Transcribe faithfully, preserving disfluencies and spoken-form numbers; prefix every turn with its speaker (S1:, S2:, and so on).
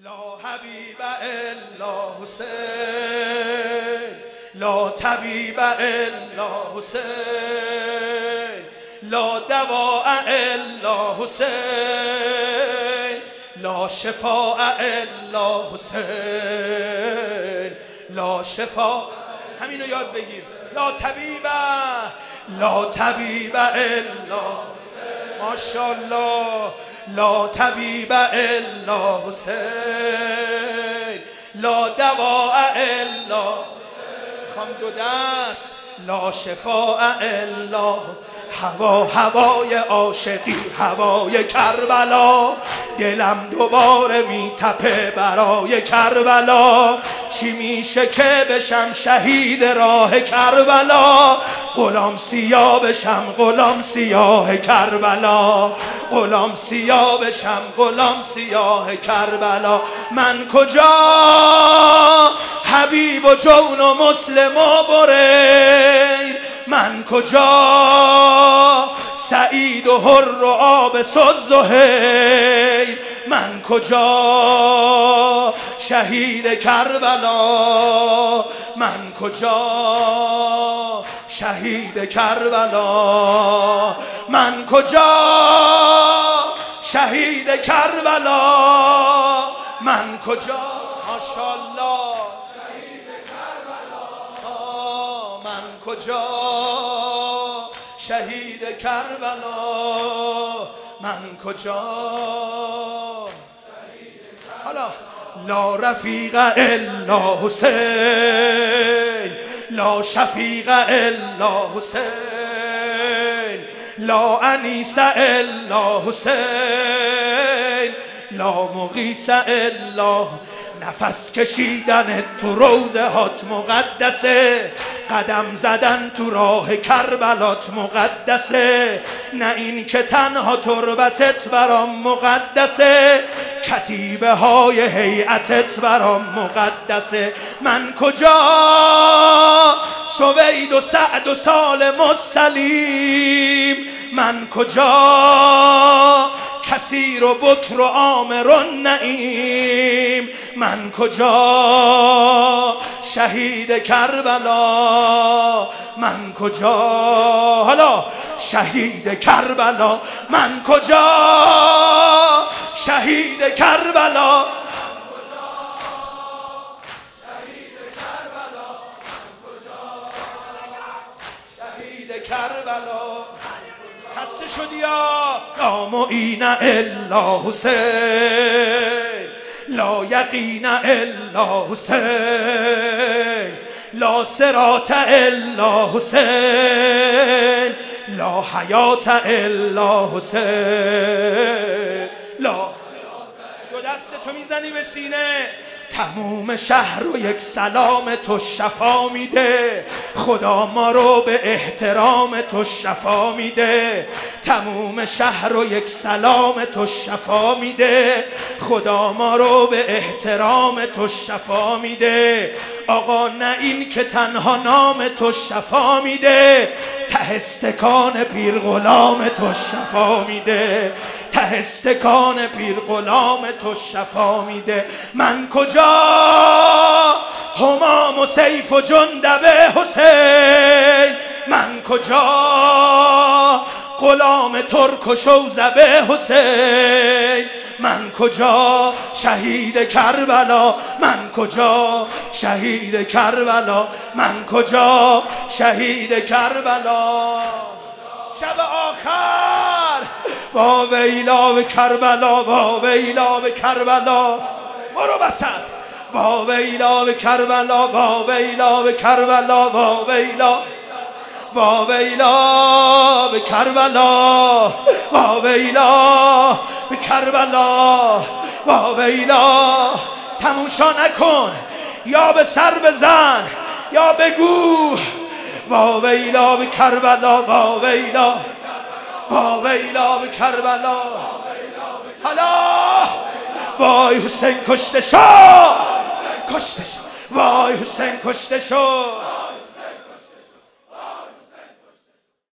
S1: لا حبیب الا حسین، لا طبیب الا حسین، لا دواء الا حسین، لا شفاء الا حسین، لا شفاء. همینو یاد بگیر. لا طبیب، لا طبیب الا حسین. ماشاءالله. لا طبیب الا حسین، لا دواء الا خم دو دست، لا شفاء الا. هوا هوای عاشقی، هوای کربلا، دلم دوباره میتپه برای کربلا. چی میشه که بشم شهید راه کربلا؟ غلام سیاه بشم، غلام سیاه کربلا، غلام سیاه بشم، غلام سیاه کربلا. من کجا حبیب و جون و مسلم و بریر؟ من کجا سعید و حر و آب سز و هیر؟ من کجا شهید کربلا؟ من کجا شهید کربلا؟ من کجا شهید کربلا؟ من کجا ماشاءالله شهید کربلا؟ من کجا شهید کربلا؟ من کجا حالا. لا رفیق الا حسین، لا شفیق الا حسین، لا انیس الا حسین، لا مغیث الا. نفس کشیدن تو روزه هات مقدسه، قدم زدن تو راه کربلات مقدسه. نه این که تنها تربتت برام مقدسه، کتیبه های هیئتت برام مقدسه. من کجا سوید و سعد و سالم و سلیم؟ من کجا کثیر و بکر و عامر و نعیم؟ من کجا شهید کربلا؟ من کجا حالا شهید کربلا؟ من کجا شهید کربلا؟ شهید کربلا. خسته شدی یا؟ لا معین الا حسین، لا یقین الا حسین، لا صراط الا حسین، لا حیات الا حسین. لا دو دست تو میزنی به سینه. تموم شهر رو یک سلام تو شفا میده، خدا ما رو به احترام تو شفا میده. تموم شهر رو یک سلام تو شفا میده، خدا ما رو به احترام تو شفا میده. آقا نه این که تنها نام تو شفا میده، ته استکان پیر غلام تو شفا میده، ته استکان پیر غلام تو شفا میده. من کجا همام و سیف و جندب حسین؟ من کجا غلام ترک و شوذب حسین؟ من کجا شهید کربلا؟ من کجا شهید کربلا؟ من کجا شهید کربلا؟ شب آخر وا ویلا به کربلا، وا ویلا به کربلا. برو وسط. وا ویلا به کربلا، وا ویلا به کربلا، وا ویلا، وا ویلا به کربلا، وا ویلا به کربلا، وا ویلا. تموشا نکن، یا به سر بزن یا بگو وا ویلا به کربلا، وا ویلا، وا ویلا به کربلا. حالا وای حسین کشته شو، کشته شو، وای حسین کشته شو.